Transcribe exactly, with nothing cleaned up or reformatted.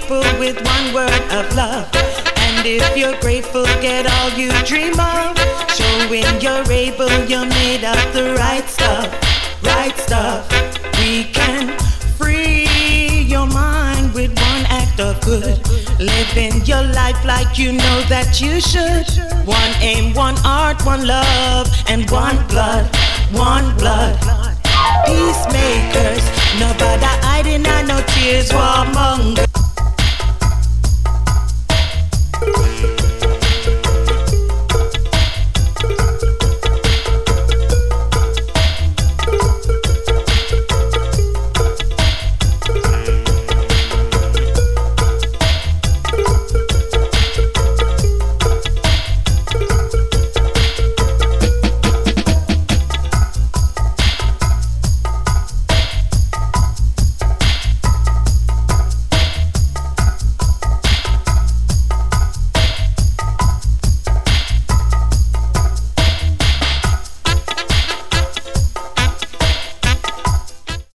people with one word of love. And if you're grateful, get all you dream of. Showing you're able, you're made of the right stuff, right stuff. We can free your mind with one act of good. Living your life like you know that you should. One aim, one art, one love, and one blood, one blood. Peacemakers, nobody hiding and no tears, warmongers.